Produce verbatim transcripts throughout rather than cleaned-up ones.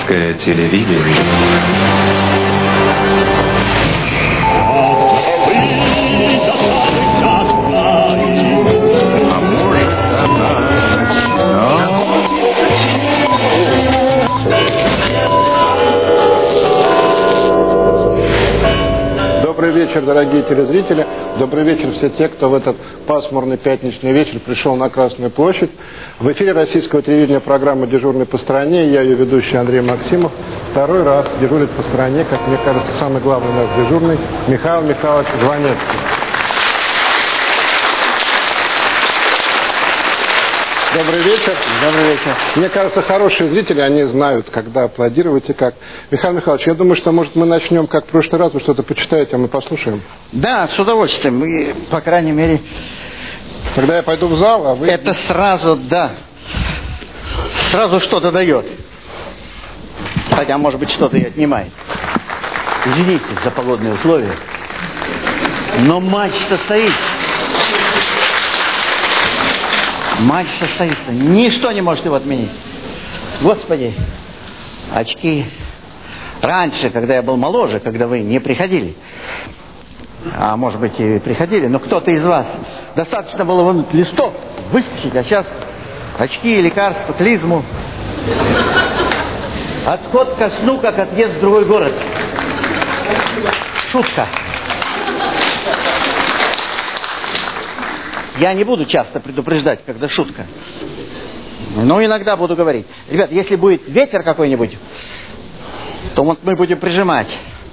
Российское телевидение. А может, она начнет? Добрый вечер, дорогие телезрители. Добрый вечер все те, кто в этот пасмурный пятничный вечер пришел на Красную площадь. В эфире российского телевидения программа «Дежурный по стране». Я ее ведущий Андрей Максимов. Второй раз дежурит по стране, как мне кажется, самый главный наш дежурный Михаил Михайлович Жванецкий. Добрый вечер. Добрый вечер. Мне кажется, хорошие зрители, они знают, когда аплодировать и как. Михаил Михайлович, я думаю, что, может, мы начнем, как в прошлый раз, вы что-то почитаете, а мы послушаем. Да, с удовольствием. И, по крайней мере... Тогда я пойду в зал, а вы... Это сразу, да, сразу что-то дает. Хотя, может быть, что-то и отнимает. Извините за погодные условия. Но матч состоит. Матч состоится. Ничто не может его отменить. Господи, очки. Раньше, когда я был моложе, когда вы не приходили, а может быть и приходили, но кто-то из вас, достаточно было вынуть листок, выскочить, а сейчас очки, лекарства, клизму. Отход ко сну, как отъезд в другой город. Шутка. Я не буду часто предупреждать, когда шутка. Но иногда буду говорить. Ребят, если будет ветер какой-нибудь, то вот мы будем прижимать.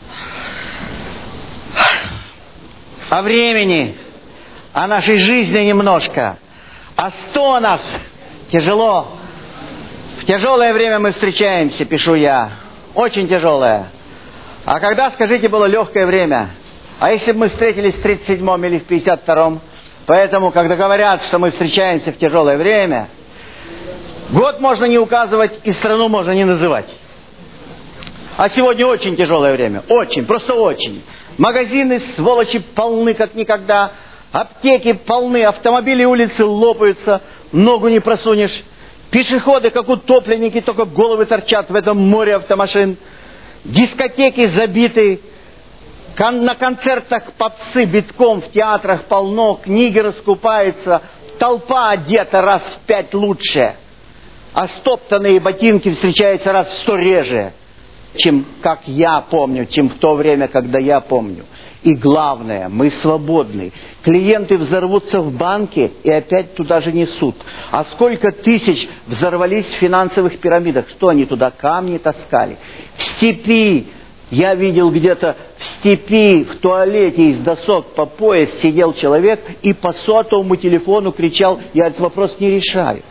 О времени, о нашей жизни немножко, о стонах. Тяжело. В тяжелое время мы встречаемся, пишу я. Очень тяжелое. А когда, скажите, было легкое время? А если бы мы встретились в тридцать седьмом или в пятьдесят втором? Поэтому, когда говорят, что мы встречаемся в тяжелое время, год можно не указывать и страну можно не называть. А сегодня очень тяжелое время. Очень, просто очень. Магазины, сволочи, полны как никогда. Аптеки полны, автомобили, улицы лопаются, ногу не просунешь. Пешеходы, как утопленники, только головы торчат в этом море автомашин. Дискотеки забиты. Кон- на концертах попсы битком, в театрах полно, книги раскупаются, толпа одета раз в пять лучше, а стоптанные ботинки встречаются раз в сто реже, чем как я помню, чем в то время, когда я помню. И главное, мы свободны. Клиенты взорвутся в банке и опять туда же несут. А сколько тысяч взорвались в финансовых пирамидах? Что они туда камни таскали? В степи. Я видел где-то в степи, в туалете из досок по пояс сидел человек и по сотовому телефону кричал: я этот вопрос не решаю.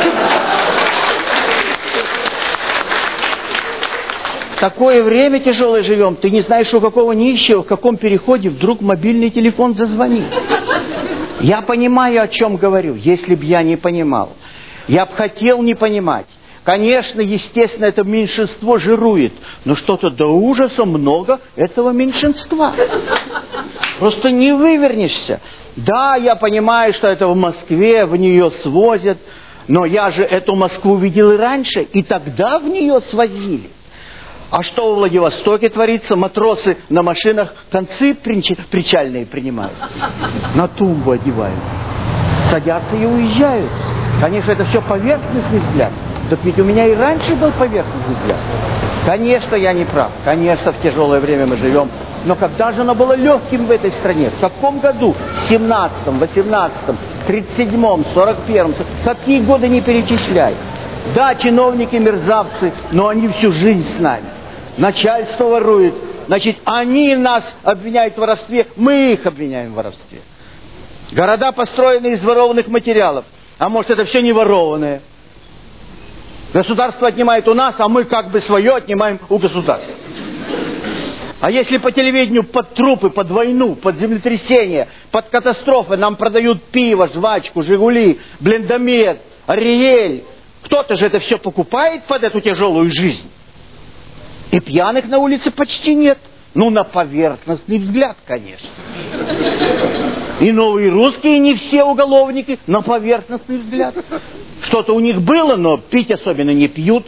Такое время тяжелое живем. Ты не знаешь, у какого нищего, в каком переходе вдруг мобильный телефон зазвонил. Я понимаю, о чем говорю, если б я не понимал. Я б хотел не понимать. Конечно, естественно, это меньшинство жирует, но что-то до ужаса много этого меньшинства. Просто не вывернешься. Да, я понимаю, что это в Москве, в нее свозят, но я же эту Москву видел и раньше, и тогда в нее свозили. А что в Владивостоке творится? Матросы на машинах концы причальные принимают, на тумбу одевают, садятся и уезжают. Конечно, это все поверхностный взгляд. Так ведь у меня и раньше был поверхностный взгляд. Конечно, я не прав. Конечно, в тяжелое время мы живем. Но когда же оно было легким в этой стране? В каком году? В семнадцатом, восемнадцатом, тридцать седьмом, сорок первом. Какие годы не перечисляй. Да, чиновники мерзавцы, но они всю жизнь с нами. Начальство ворует. Значит, они нас обвиняют в воровстве, мы их обвиняем в воровстве. Города построены из ворованных материалов. А может, это все не ворованное? Государство отнимает у нас, а мы как бы свое отнимаем у государства. А если по телевидению под трупы, под войну, под землетрясение, под катастрофы нам продают пиво, жвачку, Жигули, Блендомет, Ариэль, кто-то же это все покупает под эту тяжелую жизнь. И пьяных на улице почти нет. Ну, на поверхностный взгляд, конечно. И новые русские не все уголовники, на поверхностный взгляд. Что-то у них было, но пить особенно не пьют.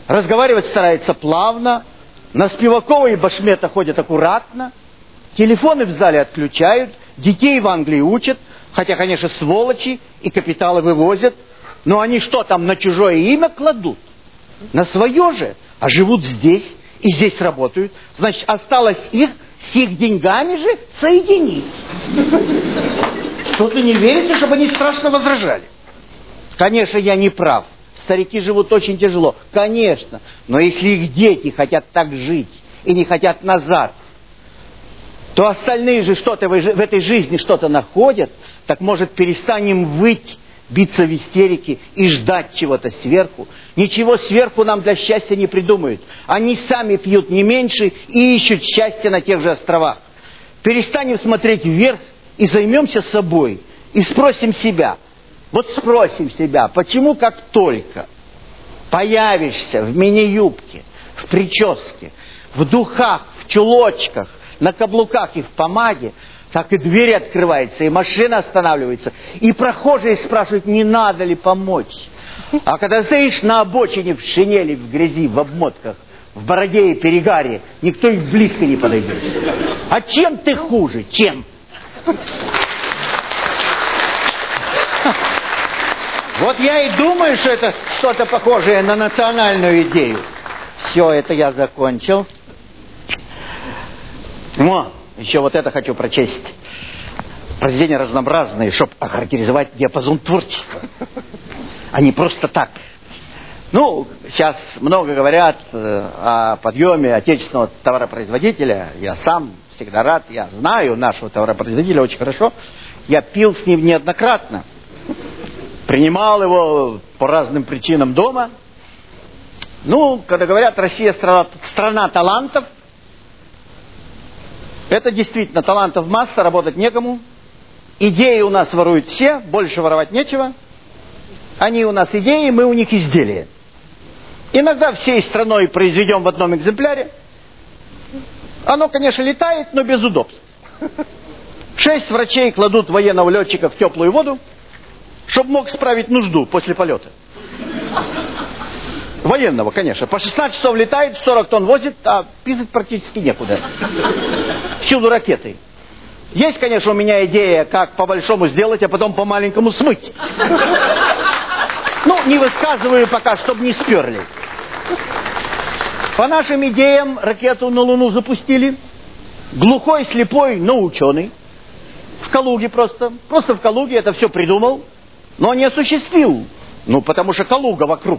разговаривать старается плавно, на Спивакова и Башмета ходят аккуратно, телефоны в зале отключают, детей в Англии учат, хотя, конечно, сволочи и капиталы вывозят, но они что там, на чужое имя кладут? На свое же, а живут здесь и здесь работают. Значит, осталось их с их деньгами же соединить. Что-то не верите, чтобы они страшно возражали? Конечно, я не прав. Старики живут очень тяжело. Конечно. Но если их дети хотят так жить и не хотят назад, то остальные же что-то в этой жизни что-то находят, так может перестанем выть, биться в истерике и ждать чего-то сверху. Ничего сверху нам для счастья не придумают. Они сами пьют не меньше и ищут счастье на тех же островах. Перестанем смотреть вверх и займемся собой. И спросим себя. Вот спросим себя, почему как только появишься в мини-юбке, в прическе, в духах, в чулочках, на каблуках и в помаде, так и дверь открывается, и машина останавливается, и прохожие спрашивают, не надо ли помочь. А когда стоишь на обочине в шинели, в грязи, в обмотках, в бороде и перегаре, никто и близко не подойдет. А чем ты хуже? Чем? Вот я и думаю, что это что-то похожее на национальную идею. Все, это я закончил. О, еще вот это хочу прочесть. Произведения разнообразные, чтобы охарактеризовать диапазон творчества. А не просто так. Ну, сейчас много говорят э, о подъеме отечественного товаропроизводителя. Я сам всегда рад, я знаю нашего товаропроизводителя очень хорошо. Я пил с ним неоднократно. Принимал его по разным причинам дома. Ну, когда говорят, Россия страна, страна талантов, это действительно талантов масса, работать некому. Идеи у нас воруют все, больше воровать нечего. Они у нас идеи, мы у них изделия. Иногда всей страной произведем в одном экземпляре. Оно, конечно, летает, но без удобств. Шесть врачей кладут военного летчика в теплую воду, чтобы мог справить нужду после полета. Военного, конечно. По шестнадцать часов летает, сорок тонн возит, а писать практически некуда. Всюду ракеты. Есть, конечно, у меня идея, как по-большому сделать, а потом по-маленькому смыть. Ну, не высказываю пока, чтобы не сперли. По нашим идеям ракету на Луну запустили. Глухой, слепой, но ученый. В Калуге просто. Просто в Калуге это все придумал. Но не осуществил. Ну, потому что Калуга вокруг.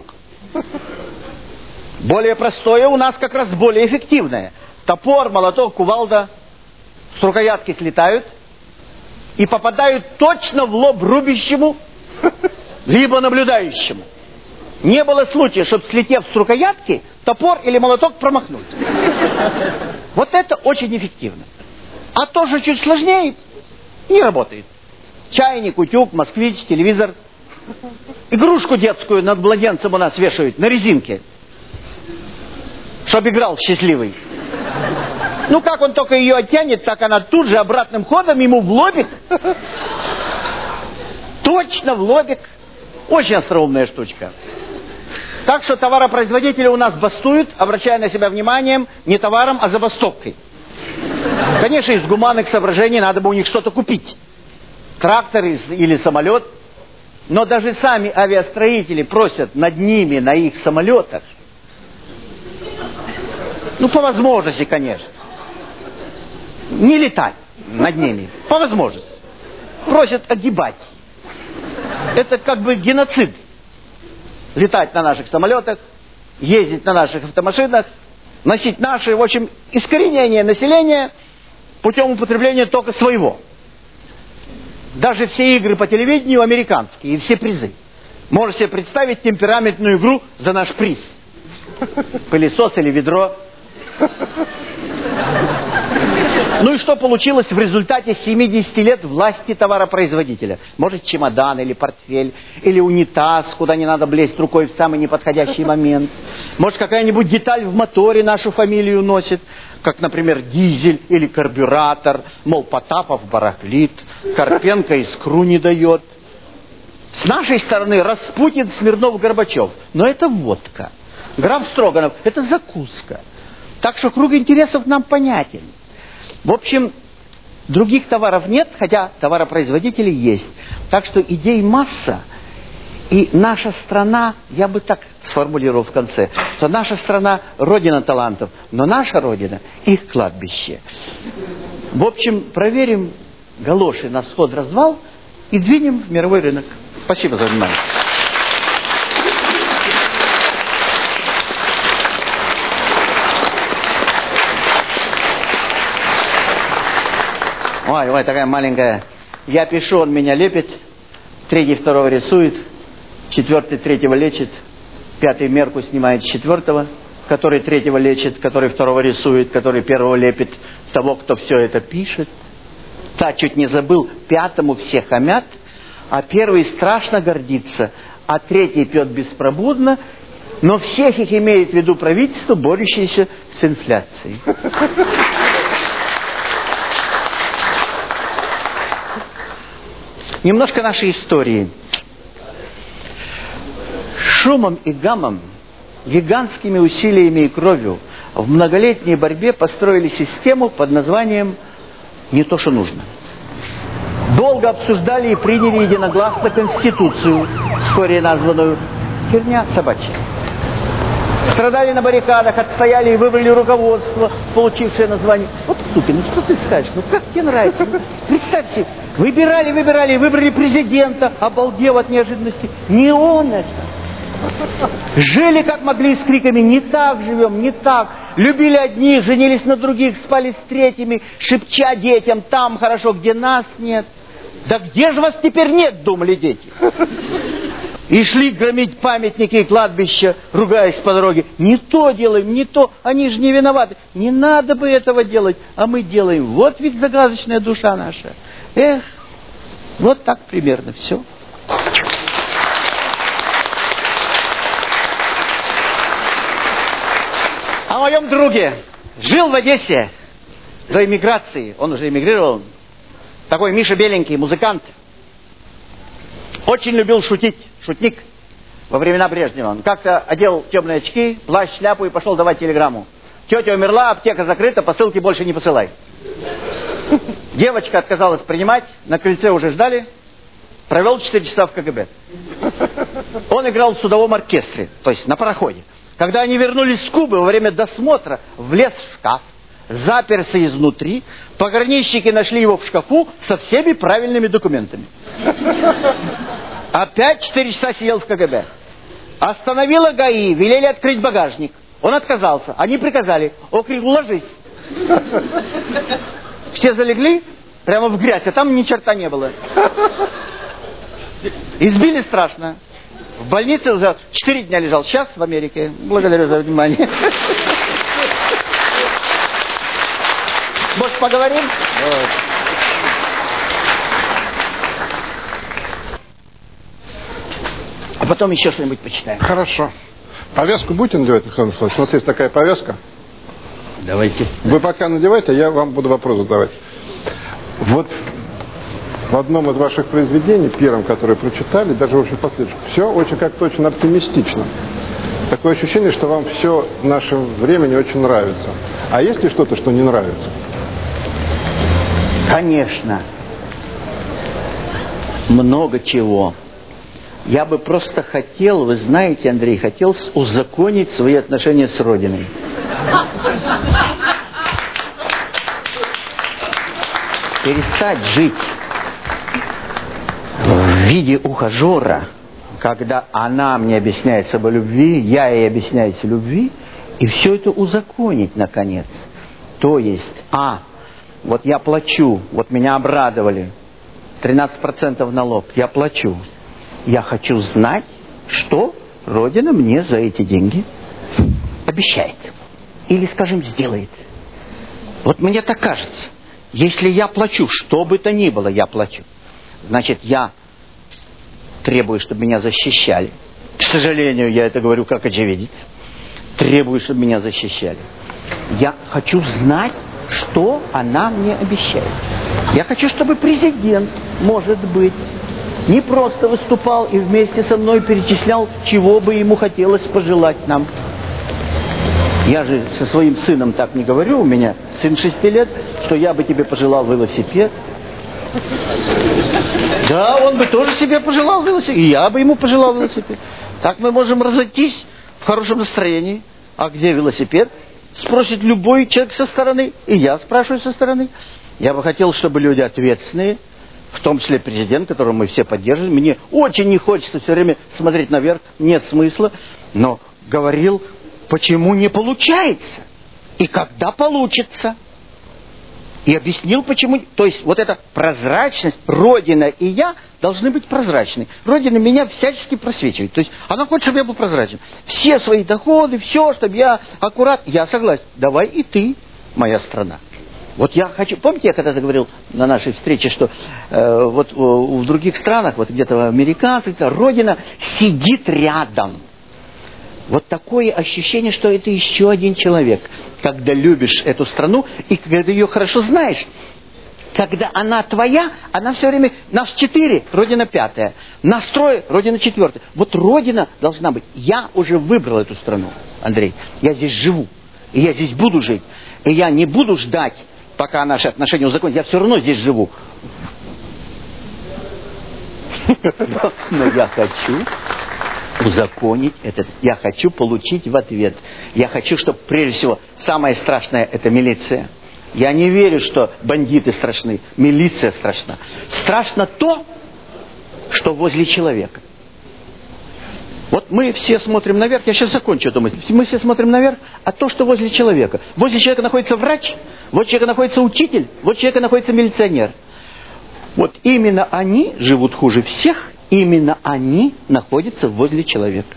Более простое у нас как раз более эффективное. Топор, молоток, кувалда с рукоятки слетают и попадают точно в лоб рубящему, либо наблюдающему. Не было случая, чтобы, слетев с рукоятки, топор или молоток промахнуть. Вот это очень эффективно. А то, что чуть сложнее, не работает. Чайник, утюг, москвич, телевизор. Игрушку детскую над младенцем у нас вешают на резинке, чтобы играл счастливый. Ну, как он только ее оттянет, так она тут же обратным ходом ему в лобик. Точно в лобик. Очень остроумная штучка. Так что товаропроизводители у нас бастуют, обращая на себя внимание не товаром, а забастовкой. Конечно, из гуманных соображений надо бы у них что-то купить. Трактор или самолет. Но даже сами авиастроители просят над ними, на их самолетах, ну, по возможности, конечно, не летать над ними, по возможности. Просят огибать. Это как бы геноцид. Летать на наших самолетах, ездить на наших автомашинах, носить наши, в общем, искоренение населения путем употребления только своего. Даже все игры по телевидению американские, и все призы. Можете себе представить темпераментную игру за наш приз. Пылесос или ведро. Ну и что получилось в результате семидесяти лет власти товаропроизводителя? Может, чемодан или портфель, или унитаз, куда не надо влезть рукой в самый неподходящий момент. Может, какая-нибудь деталь в моторе нашу фамилию носит, как, например, дизель или карбюратор. Мол, Потапов барахлит, Карпенко искру не дает. С нашей стороны Распутин, Смирнов, Горбачев. Но это водка. Граф Строганов – это закуска. Так что круг интересов нам понятен. В общем, других товаров нет, хотя товаропроизводители есть. Так что идей масса. И наша страна, я бы так сформулировал в конце, что наша страна – родина талантов, но наша родина – их кладбище. В общем, проверим галоши на сход-развал и двинем в мировой рынок. Спасибо за внимание. Ой, ой, такая маленькая. Я пишу, он меня лепит, третий второго рисует, четвертый третьего лечит, пятый мерку снимает с четвертого, который третьего лечит, который второго рисует, который первого лепит того, кто все это пишет. Та чуть не забыл, пятому все хамят, а первый страшно гордится, а третий пьет беспробудно, но всех их имеет в виду правительство, борющееся с инфляцией. Немножко нашей истории. Шумом и гамом, гигантскими усилиями и кровью в многолетней борьбе построили систему под названием «Не то, что нужно». Долго обсуждали и приняли единогласно Конституцию, вскоре названную «Херня собачья». Страдали на баррикадах, отстояли и выбрали руководство, получившее название. Вот, сука, ну что ты скажешь? Ну как тебе нравится? Ну, представьте, выбирали, выбирали, выбрали президента, обалдев от неожиданности. Не он это. Жили как могли с криками: не так живем, не так. Любили одних, женились на других, спали с третьими, шепча детям: там хорошо, где нас нет. Да где же вас теперь нет, думали дети. И шли громить памятники и кладбища, ругаясь по дороге. Не то делаем, не то, они же не виноваты. Не надо бы этого делать, а мы делаем. Вот ведь загадочная душа наша. Эх, вот так примерно все. О моем друге. Жил в Одессе до эмиграции. Он уже эмигрировал. Такой Миша Беленький, музыкант. Очень любил шутить. Шутник. Во времена Брежнева. Он как-то одел темные очки, плащ, шляпу и пошел давать телеграмму. Тетя умерла, аптека закрыта, посылки больше не посылай. Девочка отказалась принимать. На крыльце уже ждали. Провел четыре часа в ка гэ бэ. Он играл в судовом оркестре. То есть на пароходе. Когда они вернулись с Кубы, во время досмотра влез в шкаф, заперся изнутри, пограничники нашли его в шкафу со всеми правильными документами. Опять четыре часа сидел в ка гэ бэ. Остановила ГАИ, велели открыть багажник. Он отказался. Они приказали: окрик, ложись. Все залегли прямо в грязь, а там ни черта не было. Избили страшно. В больнице уже четыре дня лежал. Сейчас в Америке. Благодарю за внимание. Может, поговорим? Вот. А потом еще что-нибудь почитаем. Хорошо. Повязку будете надевать, Михаил Михайлович? У нас есть такая повязка. Давайте. Вы пока надевайте, а я вам буду вопрос задавать. Вот в одном из ваших произведений, первом, которое прочитали, даже очень последующем, все очень как-то очень оптимистично. Такое ощущение, что вам все в нашем времени очень нравится. А есть ли что-то, что не нравится? Конечно. Много чего. Я бы просто хотел, вы знаете, Андрей, хотел узаконить свои отношения с Родиной. Перестать жить в виде ухажера, когда она мне объясняет об любви, я ей объясняюсь о любви, и все это узаконить, наконец. То есть, а, вот я плачу, вот меня обрадовали, тринадцать процентов налог, я плачу. Я хочу знать, что Родина мне за эти деньги обещает. Или, скажем, сделает. Вот мне так кажется. Если я плачу, что бы то ни было, я плачу. Значит, я требую, чтобы меня защищали. К сожалению, я это говорю как очевидец. Требую, чтобы меня защищали. Я хочу знать, что она мне обещает. Я хочу, чтобы президент, может быть, не просто выступал и вместе со мной перечислял, чего бы ему хотелось пожелать нам. Я же со своим сыном так не говорю, у меня сын шести лет, что я бы тебе пожелал велосипед. Да, он бы тоже себе пожелал велосипед, и я бы ему пожелал велосипед. Так мы можем разойтись в хорошем настроении. А где велосипед? Спросит любой человек со стороны, и я спрашиваю со стороны. Я бы хотел, чтобы люди ответственные, в том числе президент, которого мы все поддерживаем, мне очень не хочется все время смотреть наверх, нет смысла, но говорил, почему не получается, и когда получится. И объяснил, почему. То есть вот эта прозрачность, Родина и я должны быть прозрачны. Родина меня всячески просвечивает. То есть она хочет, чтобы я был прозрачен. Все свои доходы, все, чтобы я аккуратно. Я согласен. Давай и ты, моя страна. Вот я хочу... Помните, я когда-то говорил на нашей встрече, что э, вот э, в других странах, вот где-то американцы, Родина сидит рядом. Вот такое ощущение, что это еще один человек. Когда любишь эту страну, и когда ее хорошо знаешь, когда она твоя, она все время... Нас четыре, Родина пятая. Нас трое, Родина четвертая. Вот Родина должна быть. Я уже выбрал эту страну, Андрей. Я здесь живу. И я здесь буду жить. И я не буду ждать, пока наши отношения узаконятся. Я все равно здесь живу. Но я хочу... узаконить это. Я хочу получить в ответ. Я хочу, чтобы прежде всего самое страшное это милиция. Я не верю, что бандиты страшны. Милиция страшна. Страшно то, что возле человека. Вот мы все смотрим наверх. Я сейчас закончу эту мысль. Мы все смотрим наверх, а то, что возле человека. Возле человека находится врач, возле человека находится учитель, возле человека находится милиционер. Вот именно они живут хуже всех. Именно они находятся возле человека.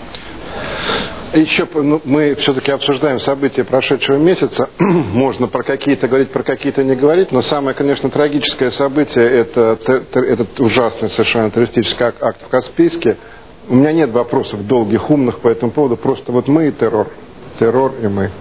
Еще ну, мы все-таки обсуждаем события прошедшего месяца. Можно про какие-то говорить, про какие-то не говорить. Но самое, конечно, трагическое событие это этот ужасный совершенно террористический акт в Каспийске. У меня нет вопросов долгих, умных по этому поводу. Просто вот мы и террор. Террор и мы.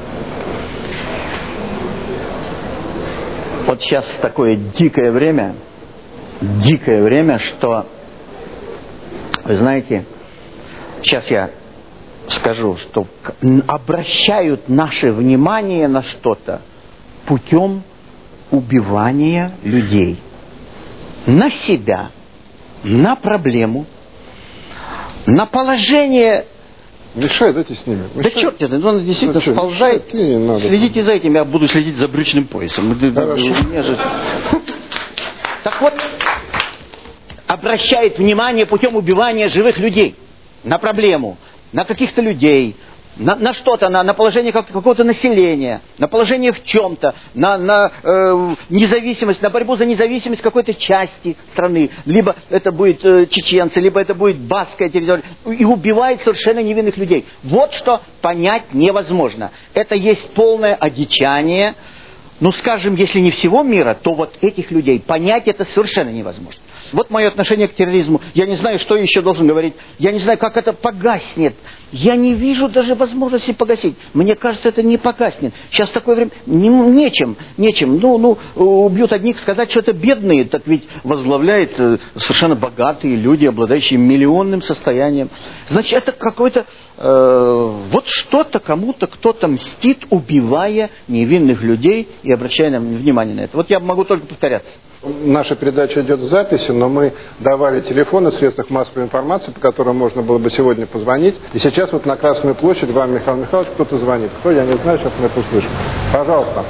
Вот сейчас такое дикое время, дикое время, что, вы знаете, сейчас я скажу, что обращают наше внимание на что-то путем убивания людей. На себя, на проблему, на положение... Мешает, дайте снимем. Да черт, это, он действительно ну, сползает. Следите за этим, я буду следить за брючным поясом. Же... Так вот, обращает внимание путем убивания живых людей на проблему, на каких-то людей, на, на что-то, на, на положение как, какого-то населения, на положение в чем-то, на, на э, независимость, на борьбу за независимость какой-то части страны. Либо это будет э, чеченцы, либо это будет баскская территория. И убивает совершенно невинных людей. Вот что понять невозможно. Это есть полное одичание. Ну, скажем, если не всего мира, то вот этих людей понять это совершенно невозможно. Вот мое отношение к терроризму. Я не знаю, что еще должен говорить. Я не знаю, как это погаснет. Я не вижу даже возможности погасить. Мне кажется, это не погаснет. Сейчас такое время... Не, нечем, нечем. Ну, ну, убьют одних, сказать, что это бедные. Так ведь возглавляет совершенно богатые люди, обладающие миллионным состоянием. Значит, это какой-то... Э, вот что-то кому-то, кто-то мстит, убивая невинных людей и обращая нам внимание на это. Вот я могу только повторяться. Наша передача идет в записи, но мы давали телефоны в средствах массовой информации, по которым можно было бы сегодня позвонить. И сейчас вот на Красную площадь вам, Михаил Михайлович, кто-то звонит. Кто, я не знаю, сейчас мы это услышим. Пожалуйста.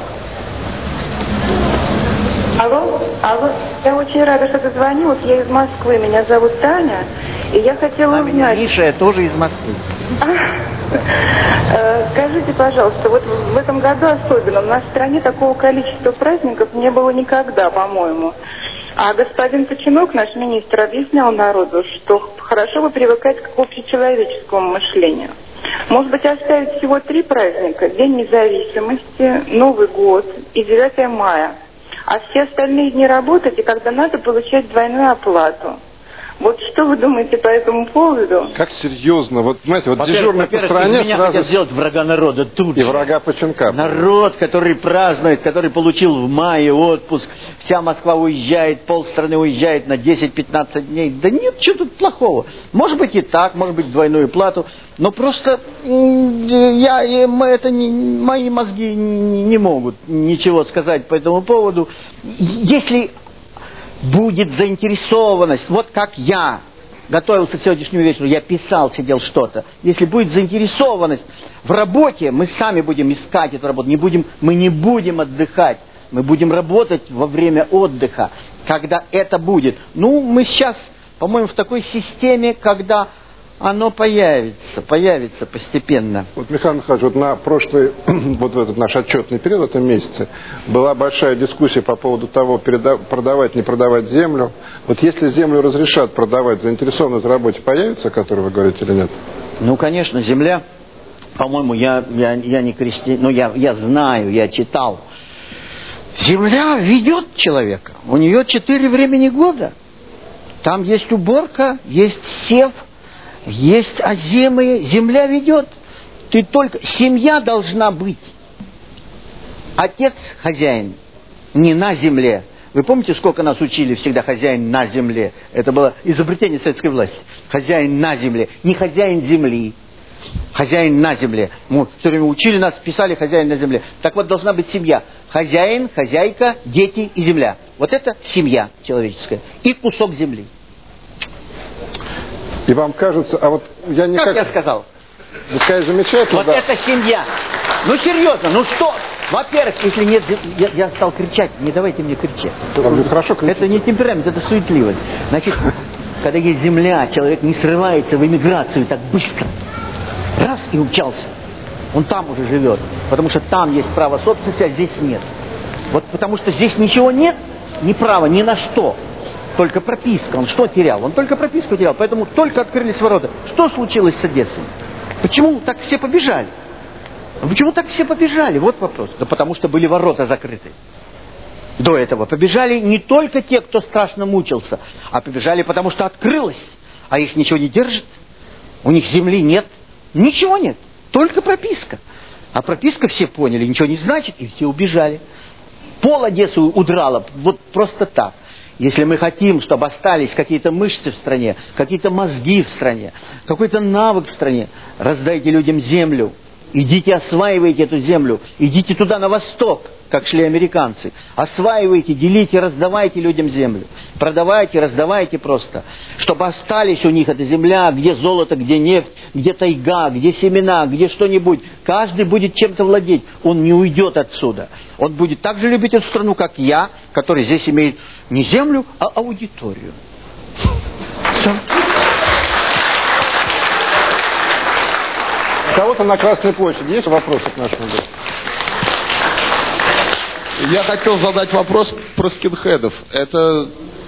Алло, алло, я очень рада, что дозвонилась. Я из Москвы, меня зовут Таня. И я хотела а узнать... Меня Миша, я тоже из Москвы. Скажите, пожалуйста, вот в этом году особенно у нас в стране такого количества праздников не было никогда, по-моему. А господин Починок, наш министр, объяснял народу, что хорошо бы привыкать к общечеловеческому мышлению. Может быть, оставить всего три праздника: День независимости, Новый год и девятое мая. А все остальные дни работать, и когда надо, получать двойную оплату. Вот что вы думаете по этому поводу? Как серьезно? Вот, знаете, вот Во-первых, дежурный по во-первых, стране из меня сразу... хотят сделать врага народа тут И же. врага Починка. Народ, который празднует, который получил в мае отпуск, вся Москва уезжает, полстраны уезжает на десять-пятнадцать дней. Да нет, что тут плохого. Может быть и так, может быть двойную плату, но просто я, это не, мои мозги не, не могут ничего сказать по этому поводу. Если будет заинтересованность, вот как я готовился к сегодняшнему вечеру, я писал, сидел что-то. Если будет заинтересованность в работе, мы сами будем искать эту работу. Не будем, мы не будем отдыхать. Мы будем работать во время отдыха, когда это будет. Ну, мы сейчас, по-моему, в такой системе, когда оно появится, появится постепенно. Вот, Михаил Михайлович, вот на прошлый, вот в этот наш отчетный период, в этом месяце, была большая дискуссия по поводу того, переда- продавать, не продавать землю. Вот если землю разрешат продавать, заинтересованность в работе появится, о которой вы говорите, или нет? Ну, конечно, земля, по-моему, я, я, я не крестьянин, но я, я знаю, я читал. Земля ведет человека. У нее четыре времени года. Там есть уборка, есть сев, есть озимые. Земля ведет. Ты только... Семья должна быть. Отец хозяин. Не на земле. Вы помните, сколько нас учили всегда хозяин на земле? Это было изобретение советской власти. Хозяин на земле. Не хозяин земли. Хозяин на земле. Мы все время учили нас, писали хозяин на земле. Так вот, должна быть семья. Хозяин, хозяйка, дети и земля. Вот это семья человеческая. И кусок земли. И вам кажется, а вот я не Как как... я сказал? Вы сказали, замечательно, Вот да. это семья. Ну, серьезно, ну что? Во-первых, если нет... Я, я стал кричать, не давайте мне кричать. А вы хорошо кричите. Это не темперамент, это суетливость. Значит, когда есть земля, человек не срывается в эмиграцию так быстро. Раз и умчался. Он там уже живет. Потому что там есть право собственности, а здесь нет. Вот потому что здесь ничего нет, ни права, ни на что. Только прописка. Он что терял? Он только прописку терял. Поэтому только открылись ворота. Что случилось с Одессой? Почему так все побежали? Почему так все побежали? Вот вопрос. Да потому что были ворота закрыты. До этого побежали не только те, кто страшно мучился, а побежали потому что открылось. А их ничего не держит. У них земли нет. Ничего нет. Только прописка. А прописка, все поняли, ничего не значит, и все убежали. Пол Одессы удрало вот просто так. Если мы хотим, чтобы остались какие-то мышцы в стране, какие-то мозги в стране, какой-то навык в стране, раздайте людям землю. Идите, осваивайте эту землю. Идите туда, на восток, как шли американцы. Осваивайте, делите, раздавайте людям землю. Продавайте, раздавайте просто. Чтобы остались у них эта земля, где золото, где нефть, где тайга, где семена, где что-нибудь. Каждый будет чем-то владеть. Он не уйдет отсюда. Он будет так же любить эту страну, как я, который здесь имеет не землю, а аудиторию. Все. У кого-то на Красной площади есть вопросы к нашему гостю? Я хотел задать вопрос про скинхедов. Это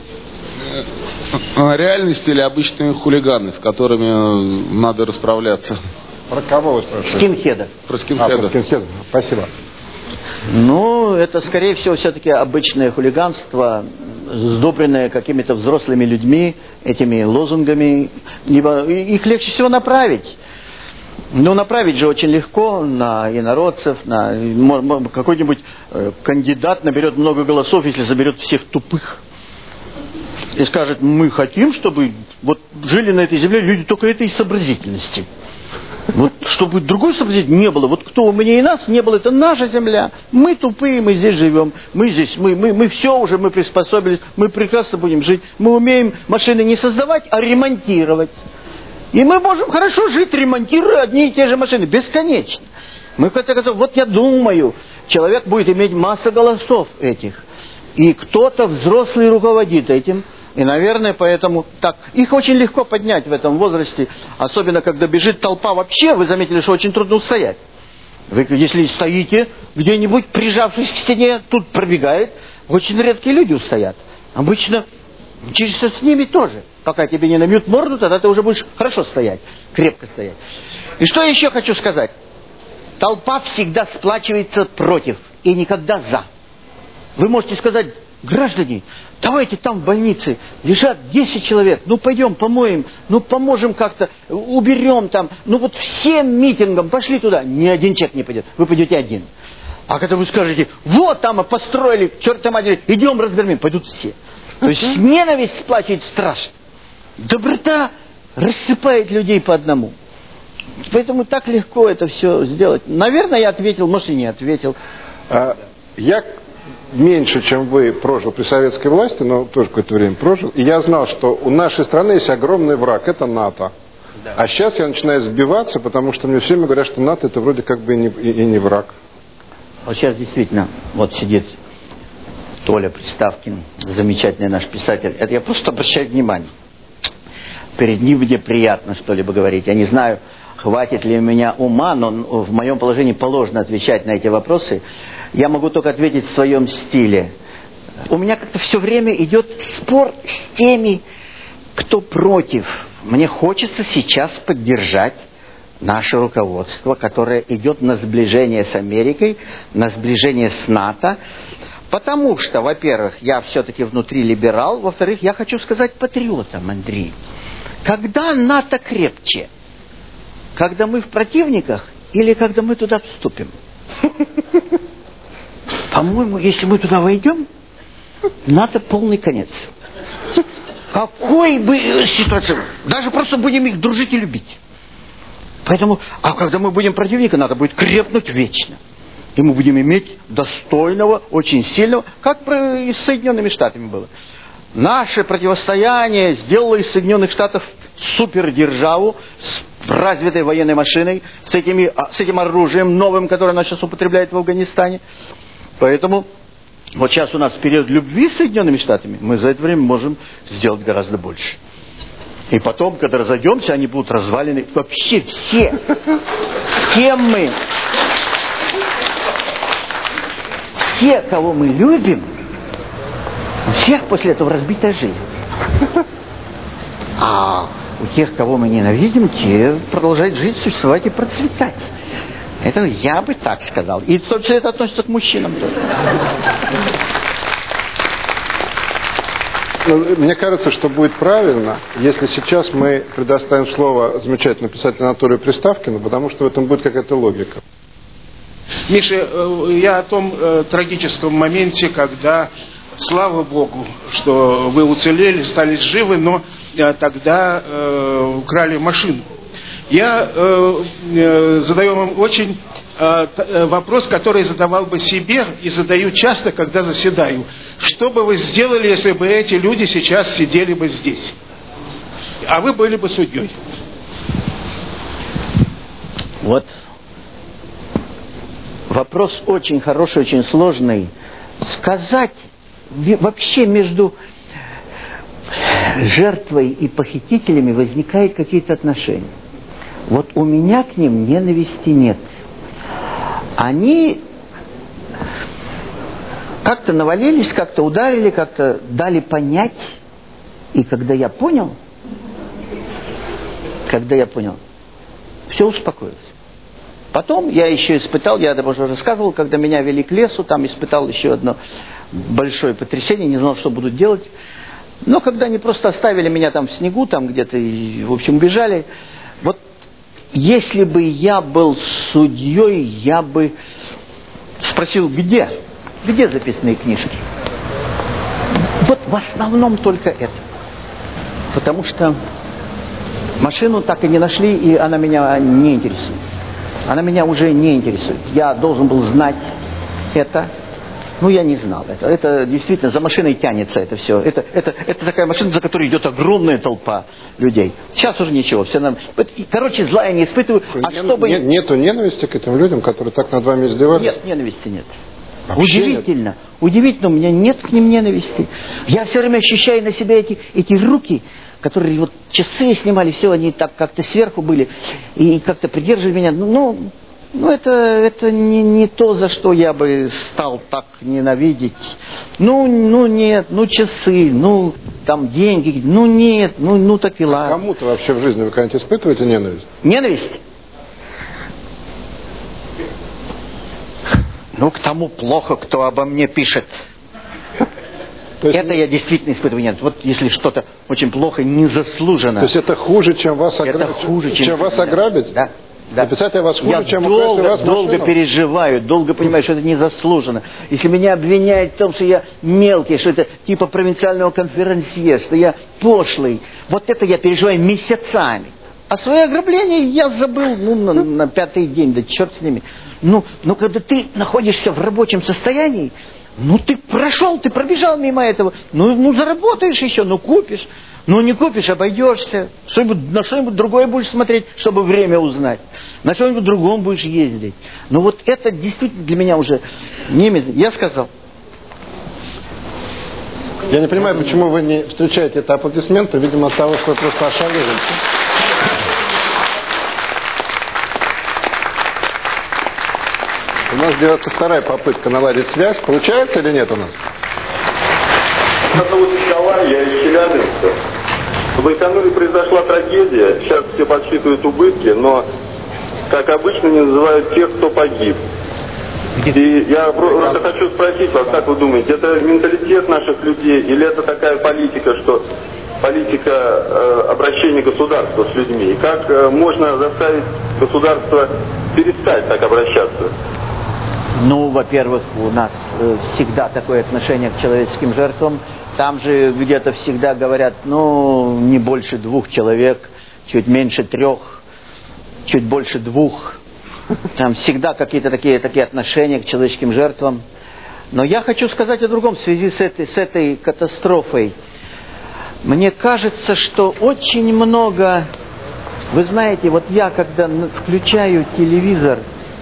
реальность или обычные хулиганы, с которыми надо расправляться? Про кого вы спрашиваете? Скинхедов. Про А, скинхедов. про скинхедов. Спасибо. Ну, это, скорее всего, все-таки обычное хулиганство, сдобренное какими-то взрослыми людьми, этими лозунгами. Либо их легче всего направить. Но направить же очень легко на инородцев, на какой-нибудь кандидат наберет много голосов, если заберет всех тупых. И скажет, мы хотим, чтобы вот жили на этой земле люди только этой сообразительности. Вот чтобы другой сообразительности не было. Вот кто у меня и нас не было, это наша земля. Мы тупые, мы здесь живем. Мы здесь, мы, мы, мы все уже, мы приспособились, мы прекрасно будем жить. Мы умеем машины не создавать, а ремонтировать. И мы можем хорошо жить, ремонтируя одни и те же машины, бесконечно. Мы в конце концов, вот я думаю, человек будет иметь массу голосов этих. И кто-то взрослый руководит этим. И, наверное, поэтому так. Их очень легко поднять в этом возрасте. Особенно, когда бежит толпа вообще, вы заметили, что очень трудно устоять. Вы, если стоите где-нибудь, прижавшись к стене, тут пробегает, очень редкие люди устоят. Обычно через с ними тоже. Пока тебе не набьют морду, тогда ты уже будешь хорошо стоять, крепко стоять. И что я еще хочу сказать? Толпа всегда сплачивается против и никогда за. Вы можете сказать граждане, давайте там в больнице лежат десять человек, ну пойдем помоем, ну поможем как-то, уберем там, ну вот всем митингом пошли туда. Ни один человек не пойдет, вы пойдете один. А когда вы скажете, вот там построили, к чертовой матери, идем разгромим, пойдут все. То есть ненависть сплачивает страшно. Доброта рассыпает людей по одному. Поэтому так легко это все сделать. Наверное, я ответил, может и не ответил. А, я меньше, чем вы, прожил при советской власти, но тоже какое-то время прожил. И я знал, что у нашей страны есть огромный враг, это НАТО. Да. А сейчас я начинаю сбиваться, потому что мне все время говорят, что НАТО это вроде как бы и не, и, и не враг. Вот сейчас действительно, вот сидит Толя Приставкин, замечательный наш писатель. Это я просто обращаю внимание. Перед ним мне приятно что-либо говорить. Я не знаю, хватит ли у меня ума, но в моем положении положено отвечать на эти вопросы. Я могу только ответить в своем стиле. У меня как-то все время идет спор с теми, кто против. Мне хочется сейчас поддержать наше руководство, которое идет на сближение с Америкой, на сближение с НАТО. Потому что, во-первых, я все-таки внутри либерал, во-вторых, я хочу сказать патриотам, Андрей. Когда НАТО крепче? Когда мы в противниках или когда мы туда вступим? По-моему, если мы туда войдем, НАТО полный конец. Какой бы ситуации, даже просто будем их дружить и любить. Поэтому, а когда мы будем противником, надо будет крепнуть вечно. И мы будем иметь достойного, очень сильного, как и с Соединенными Штатами было. Наше противостояние сделало из Соединенных Штатов супердержаву с развитой военной машиной, с, этими, с этим оружием новым, которое она сейчас употребляет в Афганистане. Поэтому вот сейчас у нас период любви с Соединенными Штатами, мы за это время можем сделать гораздо больше. И потом, когда разойдемся, они будут развалены. Вообще все, с кем мы, все, кого мы любим, у всех после этого разбитая жизнь. А у тех, кого мы ненавидим, те продолжают жить, существовать и процветать. Это я бы так сказал. И в том числе это относится к мужчинам тоже. Мне кажется, что будет правильно, если сейчас мы предоставим слово замечательному писателю Анатолию Приставкину, потому что в этом будет какая-то логика. Миша, я о том э, трагическом моменте, когда, слава Богу, что вы уцелели, стали живы, но э, тогда э, украли машину. Я э, э, задаю вам очень э, вопрос, который задавал бы себе и задаю часто, когда заседаю. Что бы вы сделали, если бы эти люди сейчас сидели бы здесь? А вы были бы судьей. Вот вопрос очень хороший, очень сложный. Сказать вообще между жертвой и похитителями возникают какие-то отношения. Вот у меня к ним ненависти нет. Они как-то навалились, как-то ударили, как-то дали понять. И когда я понял, когда я понял, все успокоилось. Потом я еще испытал, я об этом уже рассказывал, когда меня вели к лесу, там испытал еще одно большое потрясение, не знал, что буду делать. Но когда они просто оставили меня там в снегу, там где-то, и, в общем, бежали, вот если бы я был судьей, я бы спросил, где? Где записные книжки? Вот в основном только это. Потому что машину так и не нашли, и она меня не интересует. Она меня уже не интересует. Я должен был знать это. Ну, я не знал это. Это действительно, за машиной тянется это все. Это, это, это такая машина, за которой идет огромная толпа людей. Сейчас уже ничего. Все нам... Короче, зла я не испытываю. А Нет, чтобы... нет, нету ненависти к этим людям, которые так над вами издевались? Нет, ненависти нет. Вообще Удивительно. нет. Удивительно, у меня нет к ним ненависти. Я все время ощущаю на себя эти, эти руки, которые вот часы снимали, все, они так как-то сверху были, и как-то придерживали меня. Ну, ну это, это не, не то, за что я бы стал так ненавидеть. Ну, ну нет, ну часы, ну там деньги, ну нет, ну, ну так и ладно. Кому-то вообще в жизни вы когда-нибудь испытываете ненависть? Ненависть? Ну, к тому плохо, кто обо мне пишет. То есть... Это я действительно испытываю. Нет, вот если что-то очень плохо, незаслуженно. То есть это хуже, чем вас ограбить? Это хуже, чем, чем вас ограбить? Да. Да. Написать о вас хуже, я чем долго, украсть у вас долго машину? переживаю, долго понимаю, что это незаслуженно. Если меня обвиняют в том, что я мелкий, что это типа провинциального конферансье, что я пошлый, вот это я переживаю месяцами. А свои ограбления я забыл ну, на, на пятый день, да черт с ними. Ну, ну, когда ты находишься в рабочем состоянии, ну, ты прошел, ты пробежал мимо этого, ну, ну заработаешь еще, ну, купишь. Ну, не купишь, обойдешься. Что-нибудь, на что-нибудь другое будешь смотреть, чтобы время узнать. На что-нибудь другом будешь ездить. Но вот это действительно для меня уже немец. Я сказал. Я не понимаю, почему вы не встречаете это аплодисменты. Видимо, от того, что вы просто ошалели. У нас делается вторая попытка наладить связь. Получается или нет у нас? Меня зовут Николай, я из Челябинска. В Байконуре произошла трагедия, сейчас все подсчитывают убытки, но, как обычно, не называют тех, кто погиб. И я просто хочу спросить вас, как вы думаете, это менталитет наших людей или это такая политика, что политика э, обращения государства с людьми? И как э, можно заставить государство перестать так обращаться? Ну, во-первых, у нас э, всегда такое отношение к человеческим жертвам. Там же где-то всегда говорят, ну, не больше двух человек, чуть меньше трех, чуть больше двух. Там всегда какие-то такие, такие отношения к человеческим жертвам. Но я хочу сказать о другом в связи с этой, с этой катастрофой. Мне кажется, что очень много... Вы знаете, вот я, когда включаю телевизор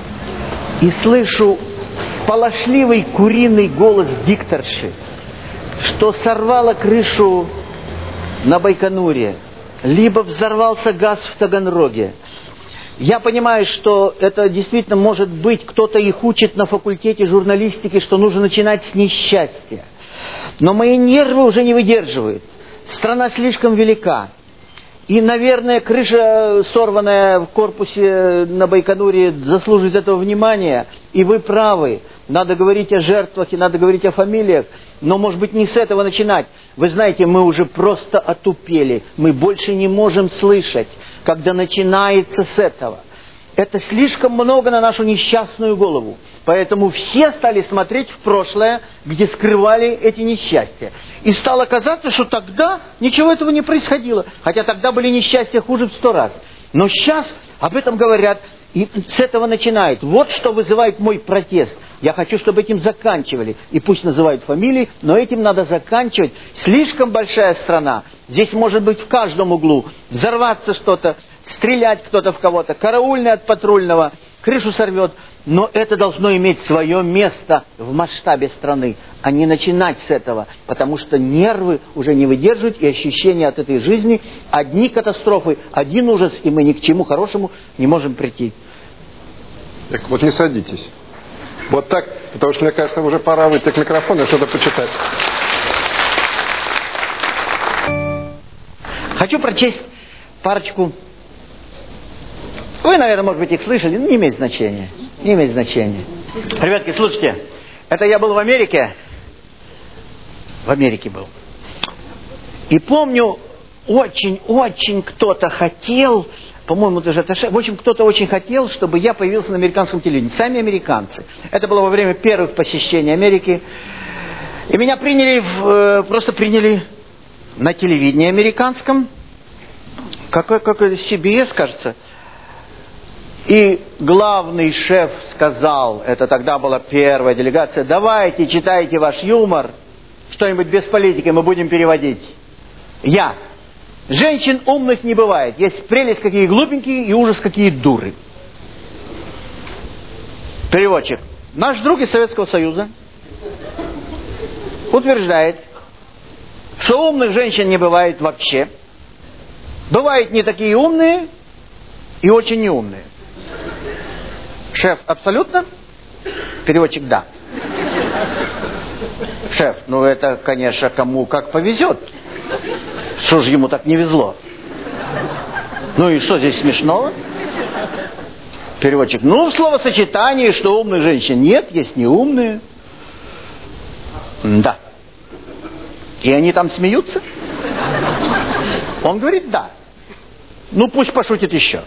и слышу сполошливый куриный голос дикторши, что сорвало крышу на Байконуре, либо взорвался газ в Таганроге. Я понимаю, что это действительно может быть, кто-то их учит на факультете журналистики, что нужно начинать с несчастья. Но мои нервы уже не выдерживают. Страна слишком велика. И, наверное, крыша, сорванная в корпусе на Байконуре, заслуживает этого внимания. И вы правы. Надо говорить о жертвах и надо говорить о фамилиях. Но, может быть, не с этого начинать. Вы знаете, мы уже просто отупели. Мы больше не можем слышать, когда начинается с этого. Это слишком много на нашу несчастную голову. Поэтому все стали смотреть в прошлое, где скрывали эти несчастья. И стало казаться, что тогда ничего этого не происходило. Хотя тогда были несчастья хуже в сто раз. Но сейчас об этом говорят. И с этого начинают. Вот что вызывает мой протест. Я хочу, чтобы этим заканчивали. И пусть называют фамилии, но этим надо заканчивать. Слишком большая страна. Здесь может быть в каждом углу взорваться что-то, стрелять кто-то в кого-то, караульный от патрульного, крышу сорвет. Но это должно иметь свое место в масштабе страны, а не начинать с этого. Потому что нервы уже не выдерживают и ощущения от этой жизни. Одни катастрофы, один ужас, и мы ни к чему хорошему не можем прийти. Так вот не садитесь. Вот так, потому что мне кажется, уже пора выйти к микрофону и что-то почитать. Хочу прочесть парочку. Вы, наверное, может быть, их слышали, но не имеет значения. Не имеет значения. Ребятки, слушайте, это я был в Америке. В Америке был. И помню, очень-очень кто-то хотел, по-моему, даже это, в общем, кто-то очень хотел, чтобы я появился на американском телевидении. Сами американцы. Это было во время первых посещений Америки. И меня приняли, в, просто приняли на телевидении американском. Какой, какой си би эс, кажется. И главный шеф сказал, это тогда была первая делегация, давайте читайте ваш юмор, что-нибудь без политики мы будем переводить. Я. Женщин умных не бывает. Есть прелесть какие глупенькие и ужас какие дуры. Переводчик. Наш друг из Советского Союза утверждает, что умных женщин не бывает вообще. Бывают не такие умные и очень неумные. Шеф, абсолютно? Переводчик, да. Шеф, ну это, конечно, кому как повезет. Что же ему так не везло? Ну и что здесь смешного? Переводчик, ну в словосочетании, что умных женщин нет, есть неумные. Да. И они там смеются? Он говорит, да. Ну, пусть пошутит еще.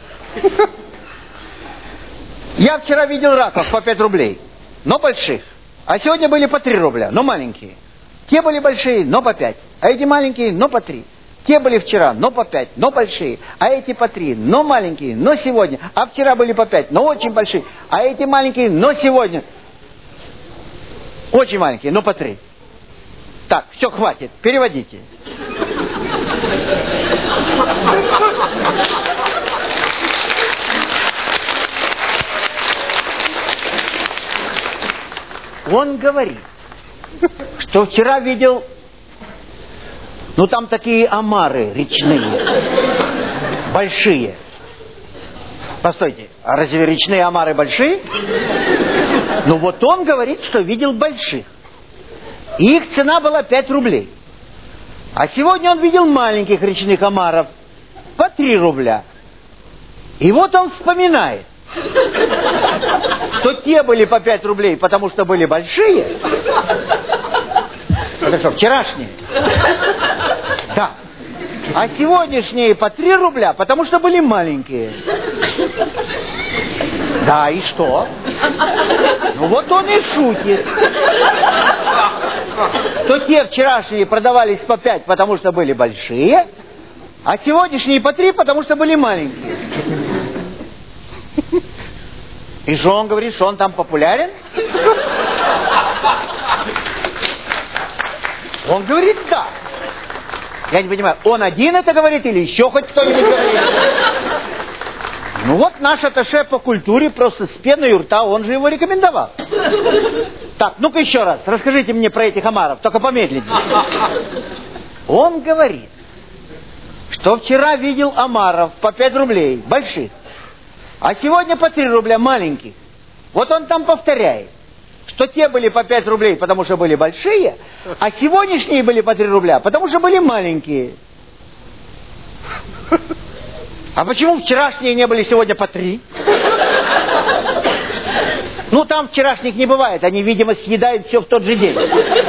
Я вчера видел раков по пять рублей, но больших. А сегодня были по три рубля, но маленькие. Те были большие, но по пять. А эти маленькие, но по три. Те были вчера, но по пять, но большие. А эти по три, но маленькие, но сегодня. А вчера были по пять, но очень большие. А эти маленькие, но сегодня. Очень маленькие, но по три. Так, все, хватит, переводите. Он говорит, что вчера видел, ну там такие омары речные, большие. Постойте, а разве речные омары большие? Ну вот он говорит, что видел больших. И их цена была пять рублей. А сегодня он видел маленьких речных омаров по три рубля. И вот он вспоминает, что те были по пять рублей, потому что были большие. Это что, вчерашние? Да. А сегодняшние по три рубля, потому что были маленькие. Да, и что? Ну вот он и шутит. Что те вчерашние продавались по пять, потому что были большие, а сегодняшние по три, потому что были маленькие. И что он говорит, что он там популярен? Он говорит, да. Я не понимаю, он один это говорит или еще хоть кто-нибудь говорит? Ну вот наш атташе по культуре просто с пеной у рта, он же его рекомендовал. Так, ну-ка еще раз, расскажите мне про этих омаров, только помедленнее. Он говорит, что вчера видел омаров по пять рублей, больших, а сегодня по три рубля, маленьких. Вот он там повторяет, что те были по пять рублей, потому что были большие, а сегодняшние были по три рубля, потому что были маленькие. А почему вчерашние не были сегодня по три? Ну, там вчерашних не бывает, они, видимо, съедают все в тот же день.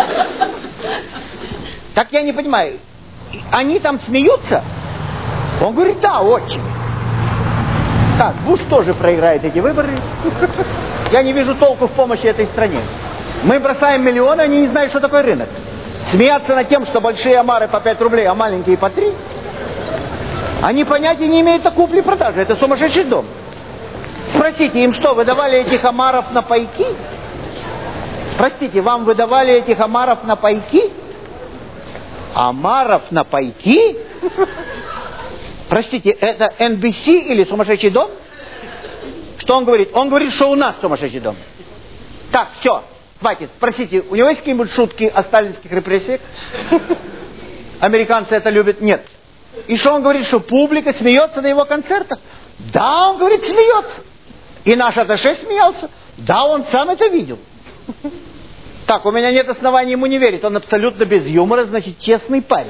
Так я не понимаю, они там смеются? Он говорит, да, очень. Так, Буш тоже проиграет эти выборы. Я не вижу толку в помощи этой стране. Мы бросаем миллионы, они не знают, что такое рынок. Смеяться над тем, что большие омары по пять рублей, а маленькие по три. Они понятия не имеют о купле-продаже. Это сумасшедший дом. Спросите, им что, выдавали этих омаров на пайки? Простите, вам выдавали этих омаров на пайки? Омаров на пайки? Простите, это эн би си или сумасшедший дом? Что он говорит? Он говорит, что у нас сумасшедший дом. Так, все, хватит. Спросите, у него есть какие-нибудь шутки о сталинских репрессиях? Американцы это любят? Нет. И что он говорит, что публика смеется на его концертах? Да, он говорит, смеется. И наш атташе смеялся. Да, он сам это видел. Так, у меня нет оснований ему не верить. Он абсолютно без юмора, значит, честный парень.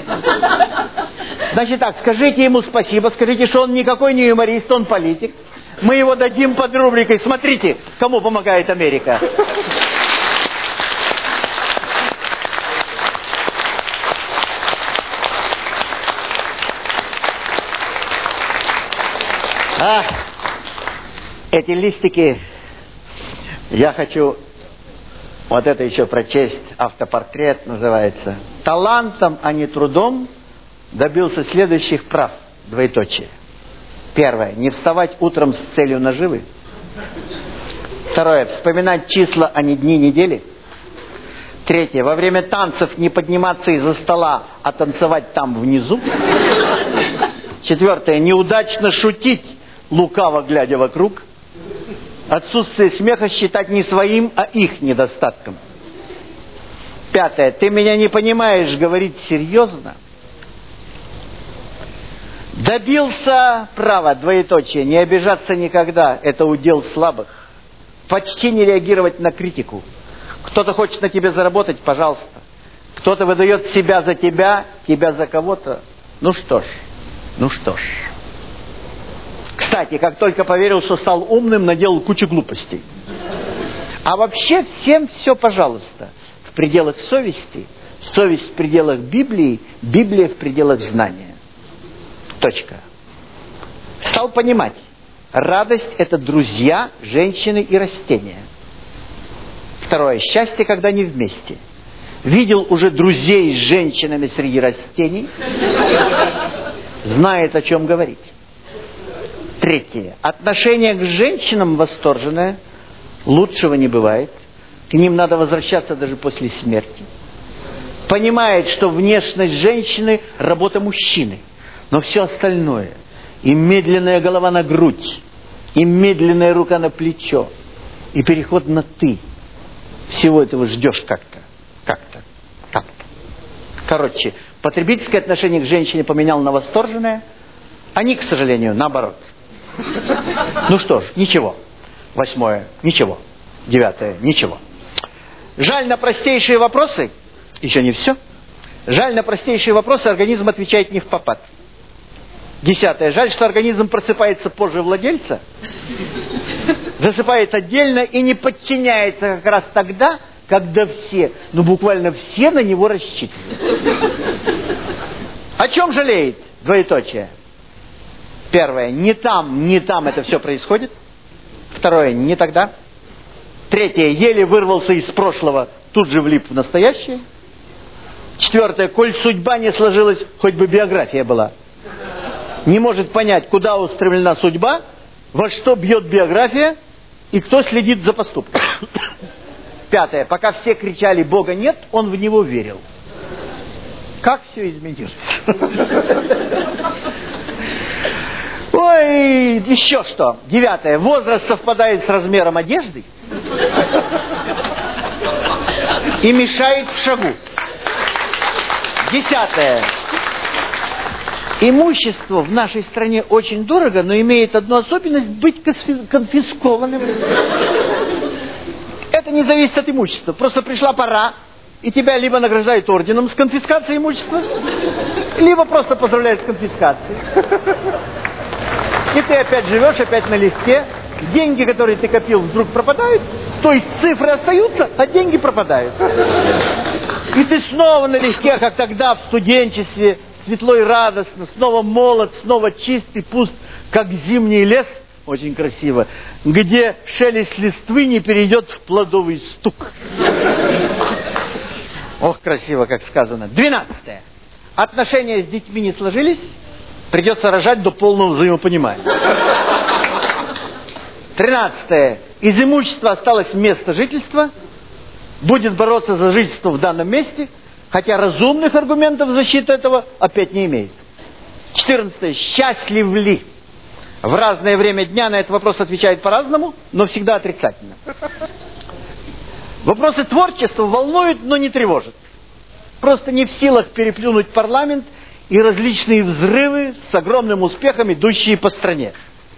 Значит так, скажите ему спасибо, скажите, что он никакой не юморист, он политик. Мы его дадим под рубрикой «Смотрите, кому помогает Америка». А, эти листики, я хочу вот это еще прочесть, автопортрет называется. Талантом, а не трудом добился следующих прав, двоеточие. Первое, не вставать утром с целью наживы. Второе, вспоминать числа, а не дни недели. Третье, во время танцев не подниматься из-за стола, а танцевать там внизу. Четвертое, неудачно шутить, лукаво глядя вокруг. Отсутствие смеха считать не своим, а их недостатком. Пятое, ты меня не понимаешь, говорить серьезно. Добился права, двоеточие, не обижаться никогда, это удел слабых. Почти не реагировать на критику. Кто-то хочет на тебе заработать, пожалуйста. Кто-то выдает себя за тебя, тебя за кого-то. Ну что ж, ну что ж. Кстати, как только поверил, что стал умным, наделал кучу глупостей. А вообще всем все, пожалуйста, в пределах совести, Совесть в пределах Библии, Библия в пределах знания. Точка. Стал понимать. Радость – это друзья, женщины и растения. Второе. Счастье, когда они вместе. Видел уже друзей с женщинами среди растений. Знает, о чем говорить. Третье. Отношение к женщинам восторженное. Лучшего не бывает. К ним надо возвращаться даже после смерти. Понимает, что внешность женщины – работа мужчины. Но все остальное – и медленная голова на грудь, и медленная рука на плечо, и переход на «ты». Всего этого ждешь как-то, как-то, как-то. Короче, потребительское отношение к женщине поменял на восторженное, они, к сожалению, наоборот. Ну что ж, ничего. Восьмое – ничего. Девятое – ничего. Жаль, на простейшие вопросы, еще не все, жаль, на простейшие вопросы организм отвечает не впопад. Десятое. Жаль, что организм просыпается позже владельца, засыпает отдельно и не подчиняется как раз тогда, когда все, ну буквально все на него рассчитывают. О чем жалеет? Двоеточие. Первое. Не там, не там это все происходит. Второе. Не тогда. Третье. Еле вырвался из прошлого, тут же влип в настоящее. Четвертое. Коль судьба не сложилась, хоть бы биография была. Не может понять, куда устремлена судьба, во что бьет биография и кто следит за поступком. Пятое. Пока все кричали «Бога нет», он в него верил. Как все изменилось? Ой, еще что. Девятое. Возраст совпадает с размером одежды и мешает в шагу. Десятое. Имущество в нашей стране очень дорого, но имеет одну особенность – быть конфискованным. Это не зависит от имущества. Просто пришла пора, и тебя либо награждают орденом с конфискацией имущества, либо просто поздравляют с конфискацией. И ты опять живешь, опять налегке. Деньги, которые ты копил, вдруг пропадают. То есть цифры остаются, а деньги пропадают. И ты снова налегке, как тогда в студенчестве, светло и радостно, снова молод, снова чист и пуст, как зимний лес, очень красиво, где шелест листвы не перейдет в плодовый стук. Ох, красиво, как сказано. Двенадцатое. Отношения с детьми не сложились, придется рожать до полного взаимопонимания. Тринадцатое. Из имущества осталось место жительства, будет бороться за жительство в данном месте, хотя разумных аргументов в защиту этого опять не имеет. Четырнадцатое. Счастлив ли? В разное время дня на этот вопрос отвечают по-разному, но всегда отрицательно. Вопросы творчества волнуют, но не тревожат. Просто не в силах переплюнуть парламент и различные взрывы с огромным успехом, идущие по стране.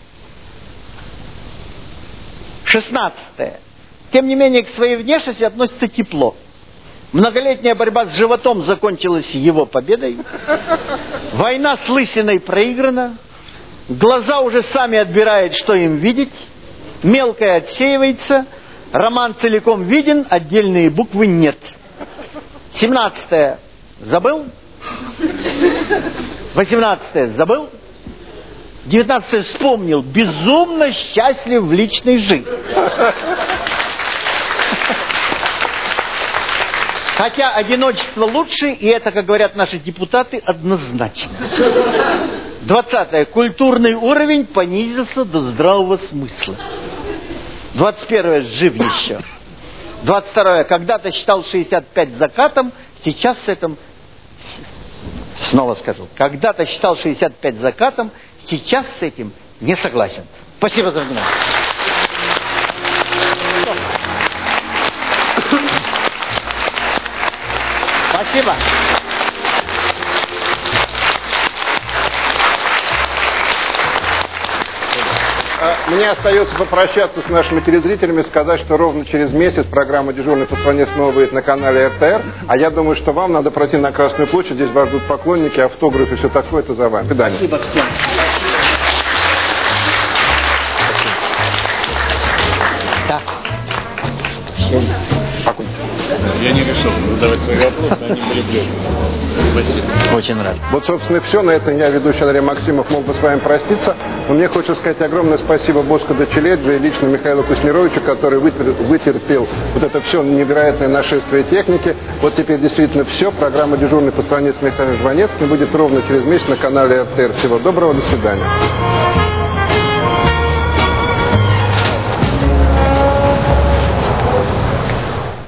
Шестнадцатое. Тем не менее, к своей внешности относится тепло. Многолетняя борьба с животом закончилась его победой. Война с лысиной проиграна. Глаза уже сами отбирают, что им видеть. Мелкое отсеивается. Роман целиком виден, отдельные буквы нет. Семнадцатое. Забыл? Восемнадцатое. Забыл? Девятнадцатое. Вспомнил. Безумно счастлив в личной жизни. Хотя одиночество лучше, и это, как говорят наши депутаты, однозначно. Двадцатое. Культурный уровень понизился до здравого смысла. Двадцать первое. Жив еще. Двадцать второе. Когда-то считал шестьдесят пять закатом, сейчас с этим... Снова скажу. Когда-то считал шестьдесят пять закатом, сейчас с этим не согласен. Спасибо за внимание. Спасибо. Мне остается попрощаться с нашими телезрителями, сказать, что ровно через месяц программа «Дежурный по стране» снова будет на канале эр тэ эр. А я думаю, что вам надо пройти на Красную площадь. Здесь вас ждут поклонники, автографы, все такое. Это за вами. До свидания. Спасибо всем. Я не решил. решился задавать свои вопросы, они были близки. Спасибо. Очень рад. Вот, собственно, и все. На этом я, ведущий Андрей Максимов, мог бы с вами проститься. Но мне хочется сказать огромное спасибо Боско Дочеледжи и лично Михаилу Куснировичу, который вытерпел вот это все невероятное нашествие техники. Вот теперь действительно все. Программа «Дежурный по стране» с Михаилом Жванецким будет ровно через месяц на канале эр тэ эр. Всего доброго, до свидания.